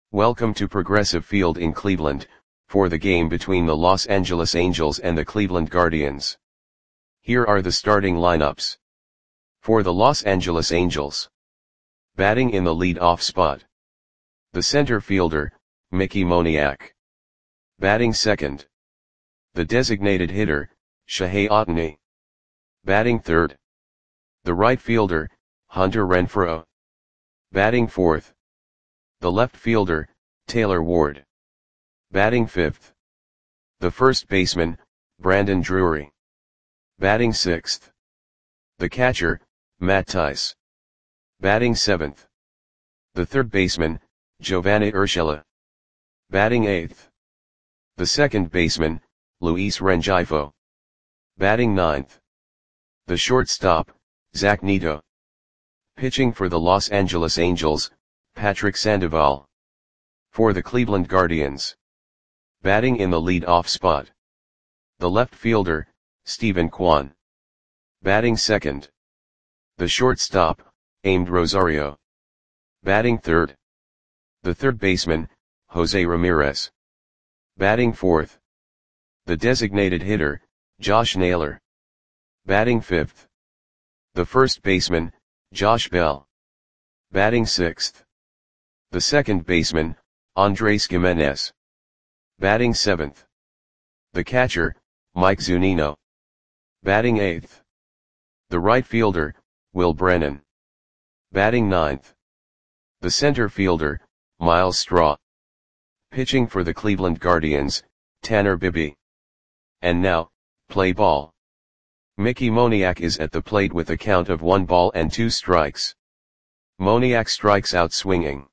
Welcome to Progressive Field in Cleveland, for the game between the Los Angeles Angels and the Cleveland Guardians. Here are the starting lineups. For the Los Angeles Angels. Batting in the lead-off spot. The center fielder, Mickey Moniak. Batting second. The designated hitter, Shohei Ohtani. Batting third. The right fielder, Hunter Renfroe. Batting fourth. The left fielder, Taylor Ward. Batting fifth. The first baseman, Brandon Drury. Batting sixth. The catcher, Matt Thaiss. Batting seventh. The third baseman, Giovanny Urshela. Batting eighth. The second baseman, Luis Rengifo. Batting ninth. The shortstop, Zach Neto. Pitching for the Los Angeles Angels, Patrick Sandoval. For the Cleveland Guardians. Batting in the lead-off spot. The left fielder, Steven Kwan. Batting second. The shortstop, Amed Rosario. Batting third. The third baseman, Jose Ramirez. Batting fourth. The designated hitter, Josh Naylor. Batting fifth. The first baseman, Josh Bell. Batting sixth. The second baseman, Andres Gimenez. Batting seventh. The catcher, Mike Zunino. Batting eighth. The right fielder, Will Brennan. Batting ninth. The center fielder, Myles Straw. Pitching for the Cleveland Guardians, Tanner Bibee. And now, play ball. Mickey Moniak is at the plate with a count of 1-2 strikes. Moniak strikes out swinging.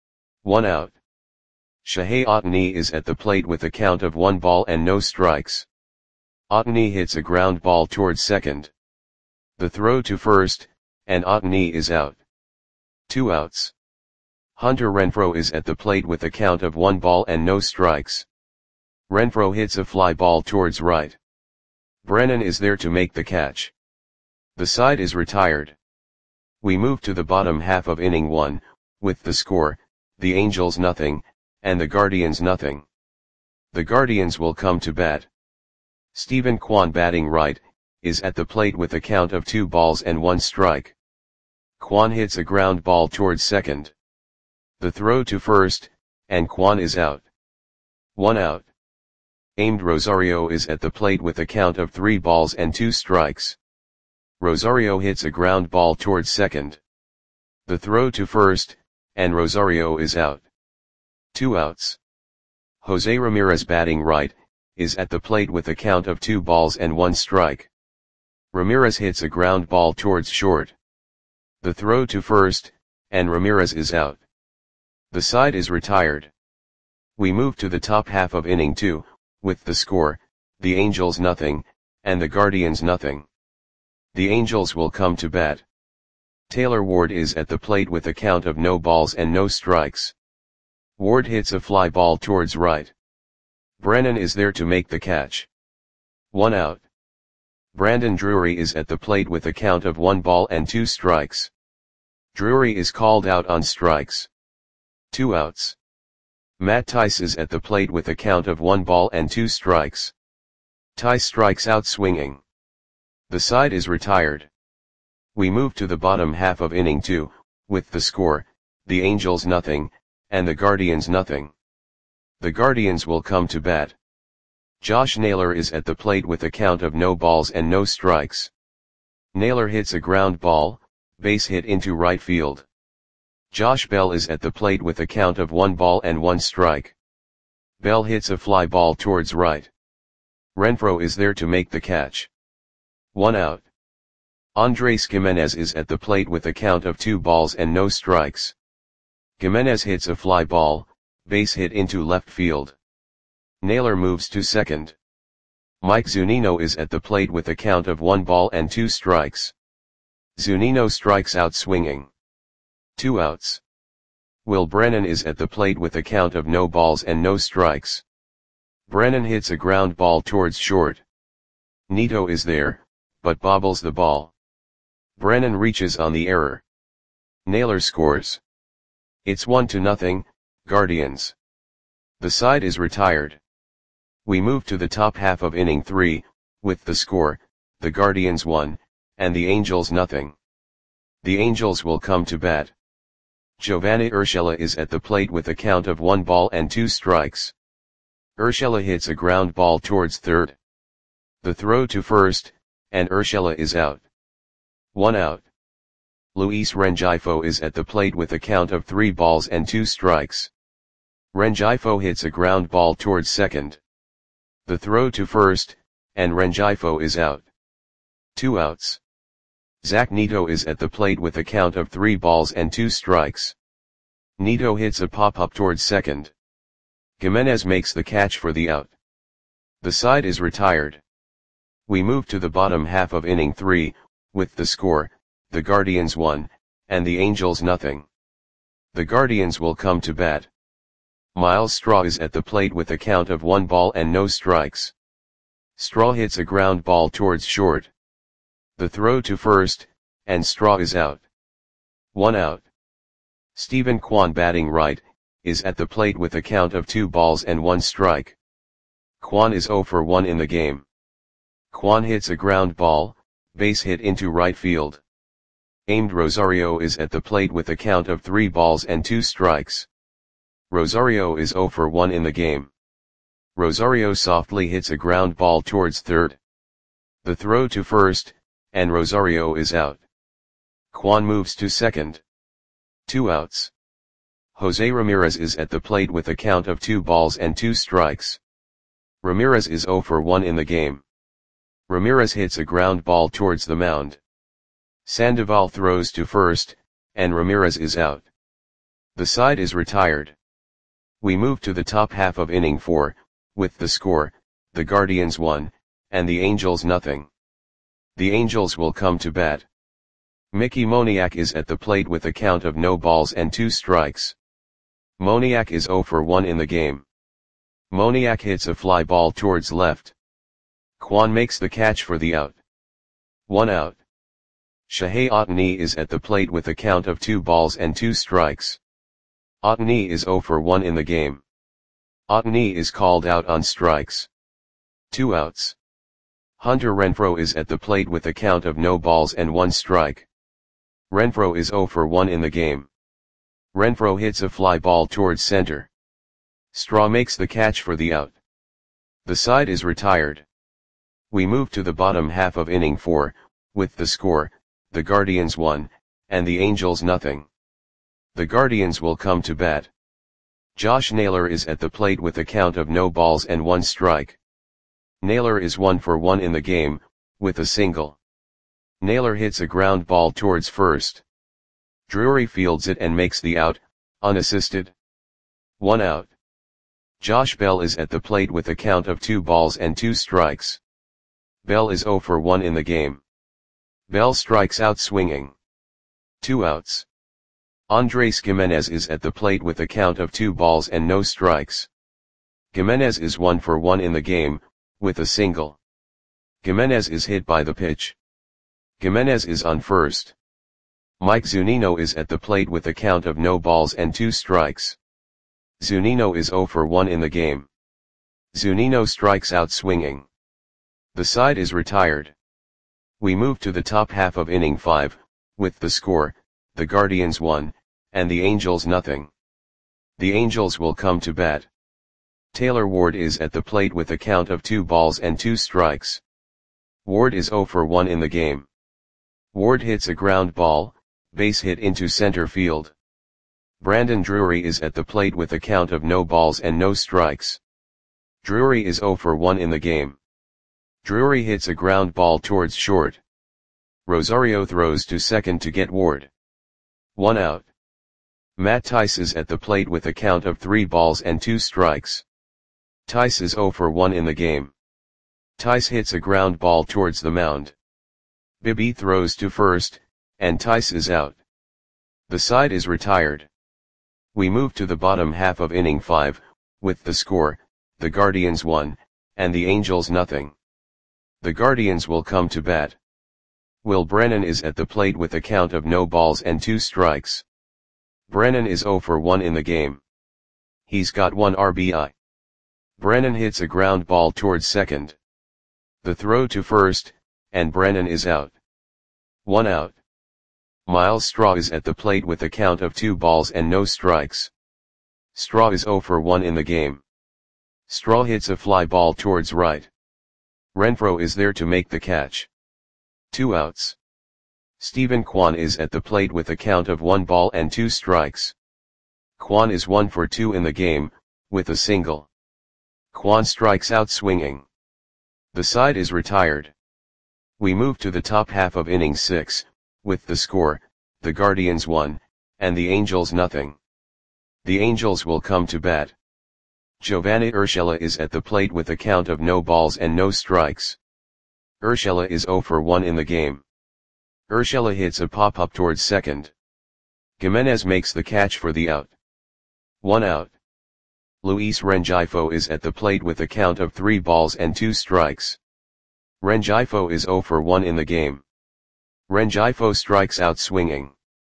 1 out. Shohei Ohtani is at the plate with a count of 1-0 strikes. Ohtani hits a ground ball towards second. The throw to first, and Ohtani is out. 2 outs. Hunter Renfroe is at the plate with a count of 1-0 strikes. Renfroe hits a fly ball towards right. Brennan is there to make the catch. The side is retired. We move to the bottom half of inning 1, with the score, the Angels nothing, and the Guardians nothing. The Guardians will come to bat. Steven Kwan batting right, is at the plate with a count of 2-1 strike. Kwan hits a ground ball towards second. The throw to first, and Kwan is out. 1 out. Amed Rosario is at the plate with a count of 3-2 strikes. Rosario hits a ground ball towards second. The throw to first, and Rosario is out. 2 outs. Jose Ramirez batting right, is at the plate with a count of 2-1 strike. Ramirez hits a ground ball towards short. The throw to first, and Ramirez is out. The side is retired. We move to the top half of inning 2, with the score, the Angels nothing, and the Guardians nothing. The Angels will come to bat. Taylor Ward is at the plate with a count of 0 strikes. Ward hits a fly ball towards right. Brennan is there to make the catch. 1 out. Brandon Drury is at the plate with a count of 1-2 strikes. Drury is called out on strikes. 2 outs. Matt Thaiss is at the plate with a count of 1-2 strikes. Thaiss strikes out swinging. The side is retired. We move to the bottom half of inning 2, with the score, the Angels nothing, and the Guardians nothing. The Guardians will come to bat. Josh Naylor is at the plate with a count of 0 strikes. Naylor hits a ground ball, base hit into right field. Josh Bell is at the plate with a count of 1-1 strike. Bell hits a fly ball towards right. Renfroe is there to make the catch. 1 out. Andres Gimenez is at the plate with a count of 2-0 strikes. Gimenez hits a fly ball, base hit into left field. Naylor moves to second. Mike Zunino is at the plate with a count of 1-2 strikes. Zunino strikes out swinging. 2 outs. Will Brennan is at the plate with a count of 0 strikes. Brennan hits a ground ball towards short. Neto is there, but bobbles the ball. Brennan reaches on the error. Naylor scores. It's 1-0, Guardians. The side is retired. We move to the top half of inning 3, with the score, the Guardians 1, and the Angels nothing. The Angels will come to bat. Giovanni Urshela is at the plate with a count of 1 ball and 2 strikes. Urshela hits a ground ball towards third. The throw to first, and Urshela is out. 1 out. Luis Rengifo is at the plate with a count of 3 balls and 2 strikes. Rengifo hits a ground ball towards second. The throw to first, and Rengifo is out. 2 outs. Zach Neto is at the plate with a count of 3 balls and 2 strikes. Neto hits a pop-up towards second. Gimenez makes the catch for the out. The side is retired. We move to the bottom half of inning 3, with the score, the Guardians 1, and the Angels nothing. The Guardians will come to bat. Miles Straw is at the plate with a count of 1 ball and no strikes. Straw hits a ground ball towards short. The throw to first, and Straw is out. 1 out. Stephen Kwan, batting right, is at the plate with a count of 2 balls and 1 strike. Kwan is 0 for 1 in the game. Kwan hits a ground ball, base hit into right field. Aimed Rosario is at the plate with a count of 3 balls and 2 strikes. Rosario is 0 for 1 in the game. Rosario softly hits a ground ball towards third. The throw to first, and Rosario is out. Kwan moves to second. 2 outs. Jose Ramirez is at the plate with a count of 2 balls and 2 strikes. Ramirez is 0 for 1 in the game. Ramirez hits a ground ball towards the mound. Sandoval throws to first, and Ramirez is out. The side is retired. We move to the top half of inning 4, with the score, the Guardians 1, and the Angels nothing. The Angels will come to bat. Mickey Moniak is at the plate with a count of no balls and 2 strikes. Moniak is 0 for 1 in the game. Moniak hits a fly ball towards left. Kwan makes the catch for the out. 1 out. Shohei Ohtani is at the plate with a count of 2 balls and 2 strikes. Ohtani is 0 for 1 in the game. Ohtani is called out on strikes. 2 outs. Hunter Renfroe is at the plate with a count of no balls and 1 strike. Renfroe is 0 for 1 in the game. Renfroe hits a fly ball towards center. Straw makes the catch for the out. The side is retired. We move to the bottom half of inning 4, with the score, the Guardians 1, and the Angels nothing. The Guardians will come to bat. Josh Naylor is at the plate with a count of no balls and 1 strike. Naylor is 1 for 1 in the game, with a single. Naylor hits a ground ball towards first. Drury fields it and makes the out, unassisted. 1 out. Josh Bell is at the plate with a count of 2 balls and 2 strikes. Bell is 0 for 1 in the game. Bell strikes out swinging. 2 outs. Andres Gimenez is at the plate with a count of 2 balls and no strikes. Gimenez is 1 for 1 in the game, with a single. Gimenez is hit by the pitch. Gimenez is on first. Mike Zunino is at the plate with a count of no balls and 2 strikes. Zunino is 0 for 1 in the game. Zunino strikes out swinging. The side is retired. We move to the top half of inning 5, with the score, the Guardians 1, and the Angels nothing. The Angels will come to bat. Taylor Ward is at the plate with a count of 2 balls and 2 strikes. Ward is 0 for 1 in the game. Ward hits a ground ball, base hit into center field. Brandon Drury is at the plate with a count of no balls and no strikes. Drury is 0 for 1 in the game. Drury hits a ground ball towards short. Rosario throws to second to get Ward. 1 out. Matt Tice is at the plate with a count of 3 balls and 2 strikes. Tice is 0 for 1 in the game. Tice hits a ground ball towards the mound. Bibby throws to first, and Tice is out. The side is retired. We move to the bottom half of inning 5, with the score, the Guardians 1, and the Angels nothing. The Guardians will come to bat. Will Brennan is at the plate with a count of no balls and 2 strikes. Brennan is 0 for 1 in the game. He's got 1 RBI. Brennan hits a ground ball towards second. The throw to first, and Brennan is out. 1 out. Miles Straw is at the plate with a count of 2 balls and no strikes. Straw is 0 for 1 in the game. Straw hits a fly ball towards right. Renfroe is there to make the catch. 2 outs. Stephen Kwan is at the plate with a count of 1 ball and 2 strikes. Kwan is 1 for 2 in the game, with a single. Kwan strikes out swinging. The side is retired. We move to the top half of inning 6, with the score, the Guardians 1, and the Angels nothing. The Angels will come to bat. Giovanni Urshela is at the plate with a count of no balls and no strikes. Urshela is 0 for 1 in the game. Urshela hits a pop-up towards second. Gimenez makes the catch for the out. 1 out. Luis Rengifo is at the plate with a count of 3 balls and 2 strikes. Rengifo is 0 for 1 in the game. Rengifo strikes out swinging.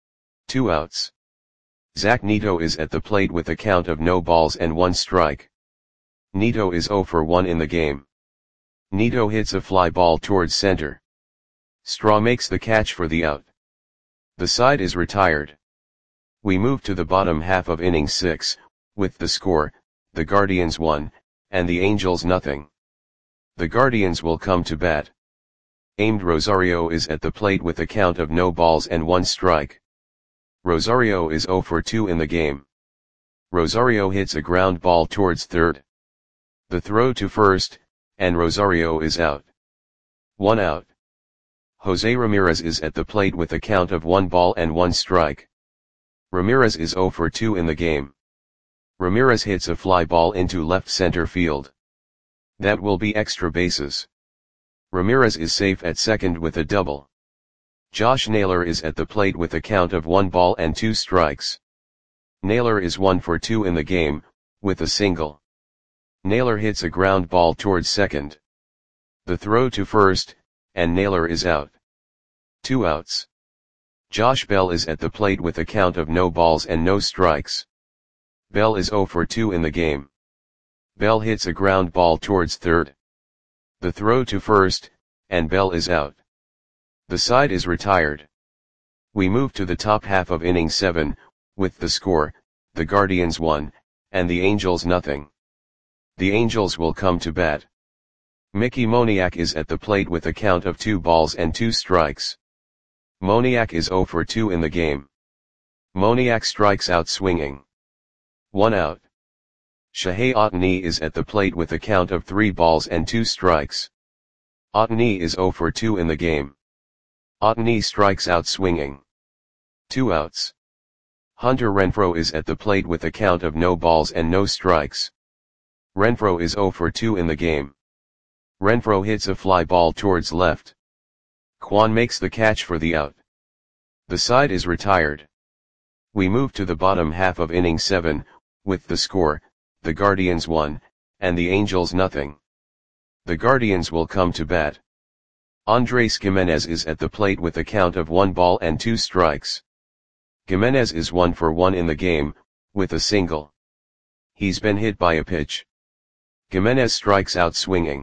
2 outs. Zach Neto is at the plate with a count of no balls and 1 strike. Neto is 0 for 1 in the game. Neto hits a fly ball towards center. Straw makes the catch for the out. The side is retired. We move to the bottom half of inning 6, with the score, the Guardians 1, and the Angels nothing. The Guardians will come to bat. Aimed Rosario is at the plate with a count of no balls and 1 strike. Rosario is 0 for 2 in the game. Rosario hits a ground ball towards third. The throw to first, and Rosario is out. 1 out. Jose Ramirez is at the plate with a count of 1 ball and 1 strike. Ramirez is 0 for 2 in the game. Ramirez hits a fly ball into left center field. That will be extra bases. Ramirez is safe at second with a double. Josh Naylor is at the plate with a count of 1 ball and 2 strikes. Naylor is 1 for 2 in the game, with a single. Naylor hits a ground ball towards second. The throw to first, and Naylor is out. 2 outs. Josh Bell is at the plate with a count of no balls and no strikes. Bell is 0 for 2 in the game. Bell hits a ground ball towards third. The throw to first, and Bell is out. The side is retired. We move to the top half of inning 7, with the score, the Guardians 1, and the Angels nothing. The Angels will come to bat. Mickey Moniak is at the plate with a count of 2 balls and 2 strikes. Moniak is 0 for 2 in the game. Moniak strikes out swinging. 1 out. Shohei Ohtani is at the plate with a count of 3 balls and 2 strikes. Ohtani is 0 for 2 in the game. Ohtani strikes out swinging. 2 outs. Hunter Renfroe is at the plate with a count of no balls and no strikes. Renfroe is 0 for 2 in the game. Renfroe hits a fly ball towards left. Kwan makes the catch for the out. The side is retired. We move to the bottom half of inning 7, with the score, the Guardians 1, and the Angels nothing. The Guardians will come to bat. Andres Gimenez is at the plate with a count of 1 ball and 2 strikes. Gimenez is 1 for 1 in the game, with a single. He's been hit by a pitch. Gimenez strikes out swinging.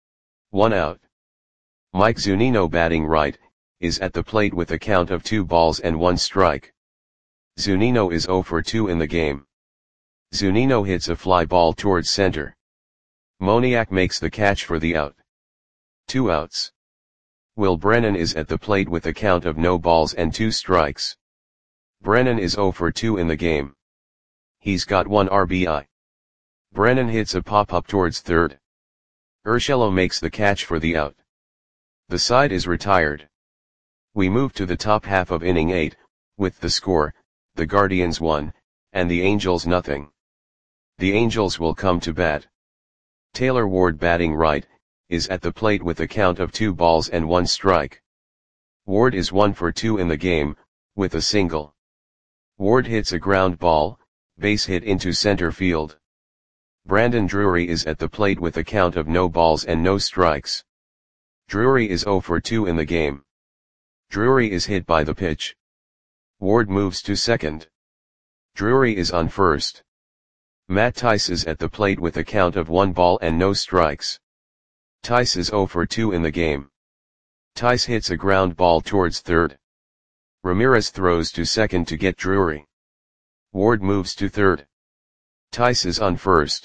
1 out. Mike Zunino batting right, is at the plate with a count of 2 balls and 1 strike. Zunino is 0 for 2 in the game. Zunino hits a fly ball towards center. Moniak makes the catch for the out. 2 outs. Will Brennan is at the plate with a count of no balls and 2 strikes. Brennan is 0 for 2 in the game. He's got 1 RBI. Brennan hits a pop-up towards third. Urshela makes the catch for the out. The side is retired. We move to the top half of inning 8, with the score, the Guardians 1, and the Angels nothing. The Angels will come to bat. Taylor Ward batting right, is at the plate with a count of 2 balls and 1 strike. Ward is 1 for 2 in the game, with a single. Ward hits a ground ball, base hit into center field. Brandon Drury is at the plate with a count of no balls and no strikes. Drury is 0 for 2 in the game. Drury is hit by the pitch. Ward moves to second. Drury is on first. Matt Tice is at the plate with a count of 1 ball and no strikes. Tice is 0 for 2 in the game. Tice hits a ground ball towards third. Ramirez throws to second to get Drury. Ward moves to third. Tice is on first.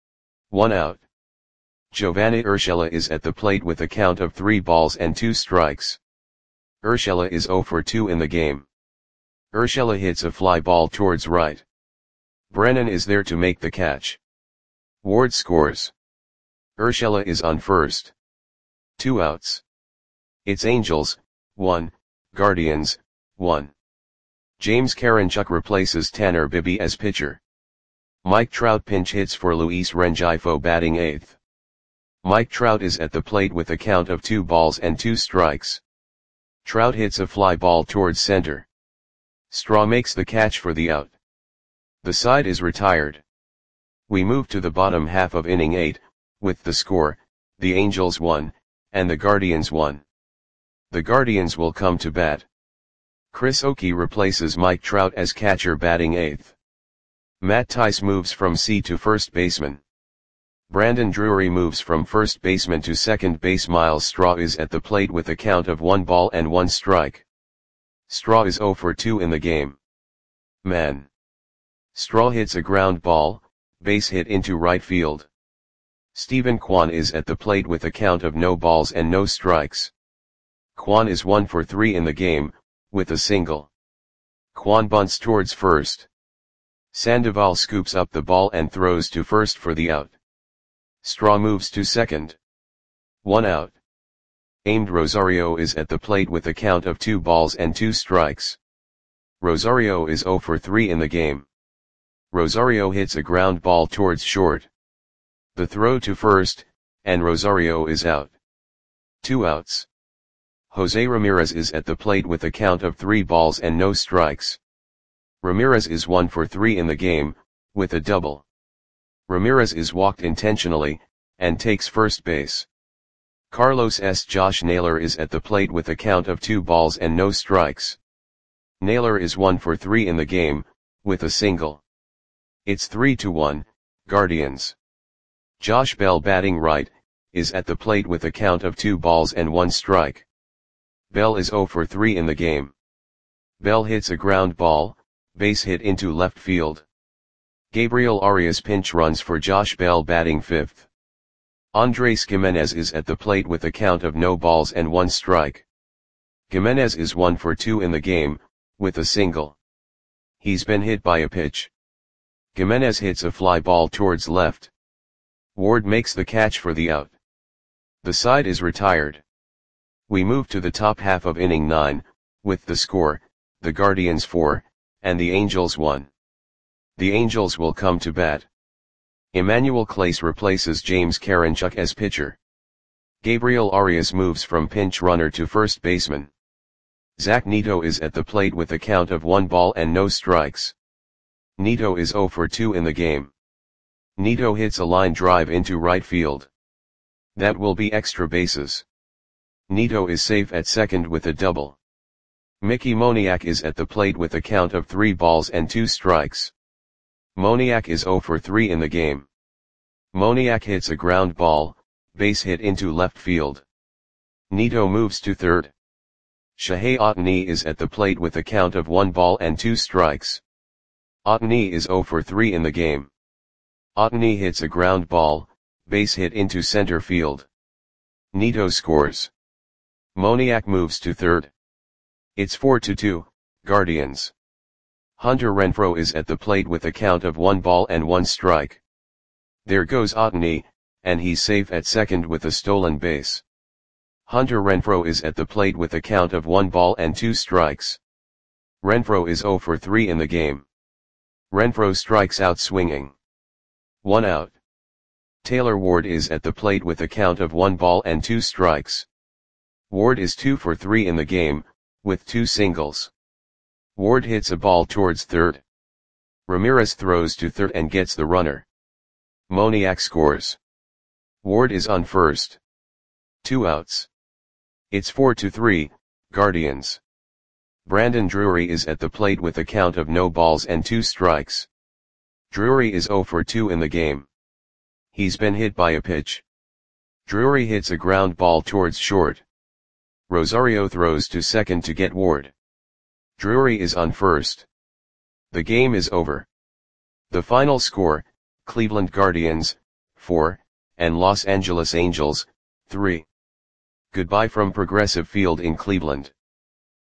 1 out. Giovanni Urshela is at the plate with a count of 3 balls and 2 strikes. Urshela is 0 for 2 in the game. Urshela hits a fly ball towards right. Brennan is there to make the catch. Ward scores. Urshela is on first. 2 outs. It's Angels, 1, Guardians, 1. James Karinchuk replaces Tanner Bibby as pitcher. Mike Trout pinch hits for Luis Rengifo batting 8th. Mike Trout is at the plate with a count of 2 balls and 2 strikes. Trout hits a fly ball towards center. Straw makes the catch for the out. The side is retired. We move to the bottom half of inning 8, with the score, the Angels 1, and the Guardians 1. The Guardians will come to bat. Chris Oakey replaces Mike Trout as catcher batting 8th. Matt Tice moves from C to first baseman. Brandon Drury moves from first baseman to second base. Miles Straw is at the plate with a count of 1 ball and 1 strike. Straw is 0 for 2 in the game. Man. Straw hits a ground ball, base hit into right field. Stephen Kwan is at the plate with a count of no balls and no strikes. Kwan is 1 for 3 in the game, with a single. Kwan bunts towards first. Sandoval scoops up the ball and throws to first for the out. Straw moves to second. 1 out. Aimed Rosario is at the plate with a count of 2 balls and 2 strikes. Rosario is 0 for 3 in the game. Rosario hits a ground ball towards short. The throw to first, and Rosario is out. 2 outs. Jose Ramirez is at the plate with a count of 3 balls and no strikes. Ramirez is 1 for 3 in the game, with a double. Ramirez is walked intentionally, and takes first base. Carlos S. Josh Naylor is at the plate with a count of 2 balls and no strikes. Naylor is 1 for 3 in the game, with a single. It's 3-1, Guardians. Josh Bell batting right, is at the plate with a count of 2 balls and 1 strike. Bell is 0 for 3 in the game. Bell hits a ground ball, base hit into left field. Gabriel Arias pinch runs for Josh Bell batting 5th. Andres Gimenez is at the plate with a count of no balls and 1 strike. Gimenez is 1 for 2 in the game, with a single. He's been hit by a pitch. Gimenez hits a fly ball towards left. Ward makes the catch for the out. The side is retired. We move to the top half of inning 9, with the score, the Guardians 4, and the Angels 1. The Angels will come to bat. Emmanuel Clase replaces James Karinchuk as pitcher. Gabriel Arias moves from pinch runner to first baseman. Zach Neto is at the plate with a count of 1 ball and no strikes. Neto is 0 for 2 in the game. Neto hits a line drive into right field. That will be extra bases. Neto is safe at second with a double. Mickey Moniak is at the plate with a count of 3 balls and 2 strikes. Moniak is 0 for 3 in the game. Moniak hits a ground ball, base hit into left field. Neto moves to third. Shohei Ohtani is at the plate with a count of 1 ball and 2 strikes. Ohtani is 0 for 3 in the game. Ohtani hits a ground ball, base hit into center field. Neto scores. Moniak moves to third. It's 4-2, Guardians. Hunter Renfroe is at the plate with a count of 1 ball and 1 strike. There goes Ohtani, and he's safe at second with a stolen base. Hunter Renfroe is at the plate with a count of 1 ball and 2 strikes. Renfroe is 0 for 3 in the game. Renfroe strikes out swinging. 1 out. Taylor Ward is at the plate with a count of 1 ball and 2 strikes. Ward is 2 for 3 in the game, with 2 singles. Ward hits a ball towards third. Ramirez throws to third and gets the runner. Moniak scores. Ward is on first. 2 outs. It's 4-3, Guardians. Brandon Drury is at the plate with a count of no balls and 2 strikes. Drury is 0 for 2 in the game. He's been hit by a pitch. Drury hits a ground ball towards short. Rosario throws to second to get Ward. Drury is on first. The game is over. The final score, Cleveland Guardians, 4, and Los Angeles Angels, 3. Goodbye from Progressive Field in Cleveland.